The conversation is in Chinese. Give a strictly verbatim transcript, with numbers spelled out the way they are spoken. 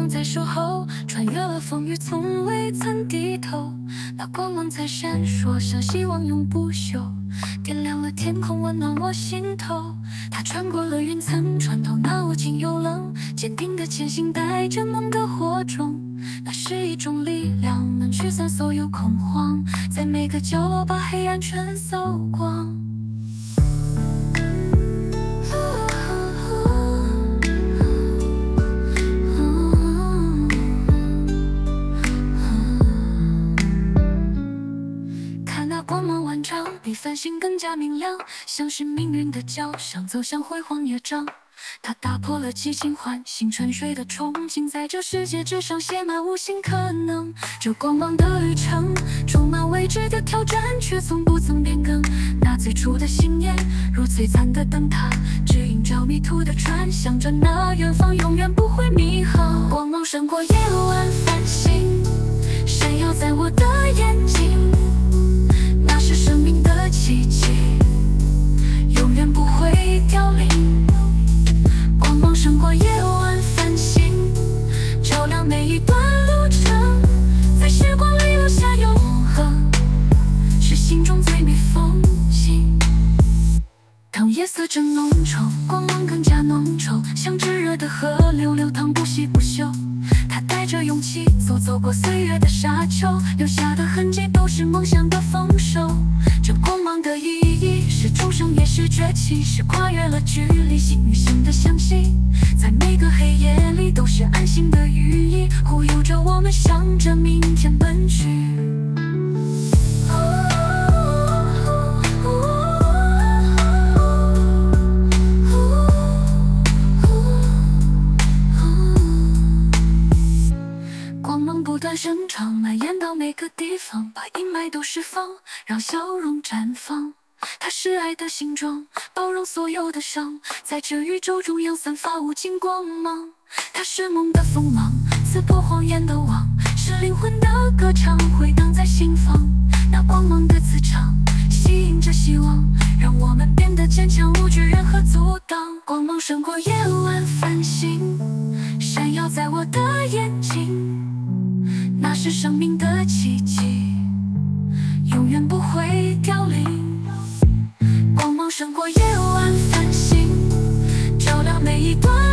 芒在守候，穿越了风雨，从未曾低头。那光芒在闪烁，像希望永不朽，点亮了天空，温暖我心头。它穿过了云层，穿透那无尽幽冷，坚定的前行，带着梦的火种。那是一种力量，能驱散所有恐慌，在每个角落把黑暗全扫光。看那光芒万丈，比繁星更加明亮，像是命运的脚上，走向辉煌乐章。它打破了寂静，唤醒沉睡的憧憬，在这世界之上写满无限可能。这光芒的旅程，充满未知的挑战，却从不曾变更。那最初的信念，如璀璨的灯塔，指引着迷途的船，向着那远方，永远不会迷航。光芒胜过夜晚繁星，闪耀在我的眼睛，那是生命的奇迹，永远不会凋零。光芒胜过夜晚繁星，照亮每一段路程，在时光里留下永恒，是心中最美风景。当夜色正浓稠，光芒更加浓稠，像炙热的河流，流淌不息不休。它带着勇气，走走过岁月的沙丘，留下的痕迹都是梦想的丰收。这光芒的意义是重生，也是崛起，是跨越了距离，心与心的相系。在每个黑夜里，都是安心的寓意，护佑着我们，向着明天奔去。光芒不断生长，蔓延到每个地方，把阴霾都释放，让笑容绽放。它是爱的形状，包容所有的伤，在这宇宙中央散发无尽光芒。它是梦的锋芒，刺破谎言的网，是灵魂的歌唱，回荡在心房。那光芒的磁场，吸引着希望，让我们变得坚强，无惧任何阻挡。光芒胜过夜晚繁星，闪耀在我的眼睛，那是生命的奇迹，永远不会凋零。光芒胜过夜晚繁星，照亮每一段